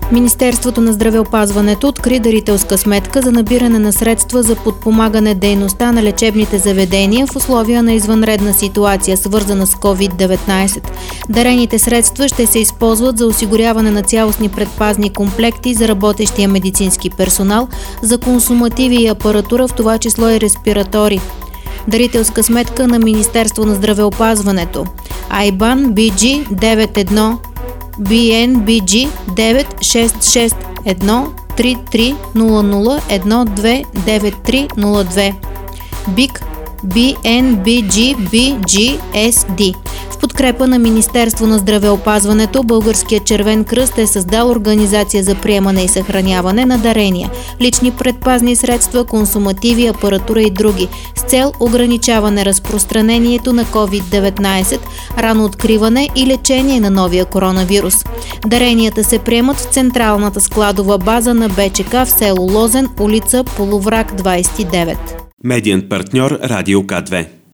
Министерството на здравеопазването откри дарителска сметка за набиране на средства за подпомагане дейността на лечебните заведения в условия на извънредна ситуация, свързана с COVID-19. Дарените средства ще се използват за осигуряване на цялостни предпазни комплекти за работещия медицински персонал, за консумативи и апаратура, в това число и респиратори. Дарителска сметка на Министерство на здравеопазването. IBAN BG 91 BNBG 961330012932 BIC BNBG BGSD. В подкрепа на Министерство на здравеопазването, Българският червен кръст е създал организация за приемане и съхраняване на дарения, лични предпазни средства, консумативи, апаратура и други, с цел ограничаване разпространението на COVID-19, рано откриване и лечение на новия коронавирус. Даренията се приемат в централната складова база на БЧК в село Лозен, улица Полуврак 29. Медиен партньор Радио К2.